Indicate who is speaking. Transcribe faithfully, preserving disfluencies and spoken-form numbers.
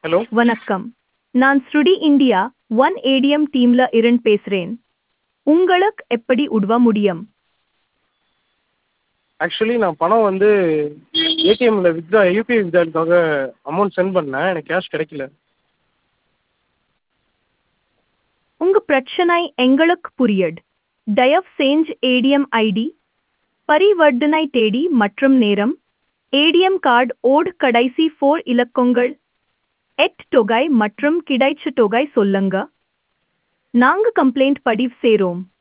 Speaker 1: Hello.
Speaker 2: வணக்கம். நான் ஸ்ருடி India one ATM டீம்ல இருந்து பேசுறேன். உங்களுக்கு எப்படி உதவ முடியும்?
Speaker 1: ஆக்சுவலி நான் பணம் வந்து ஏடிஎம்ல வித்ட்ரா யூபிஐ வித்ட்ராலுக்காக அமௌண்ட் சென்ட் பண்ணேன். எனக்கு கேஷ் கிடைக்கல.
Speaker 2: உங்க பிரச்சனை எங்களுக்கு புரியுது. தயவு செஞ்சு ஏடிஎம் ஐடி, பரிவர்த்தனை தேதி மற்றும் நேரம், ஏடிஎம் கார்டு ஓட் கடைசி ஃபோர் இலக்கங்கள், எட் தொகை மற்றும் கிடைச்ச தொகை சொல்லுங்க. நாங்க கம்ப்ளைண்ட் பதிவு செய்றோம்.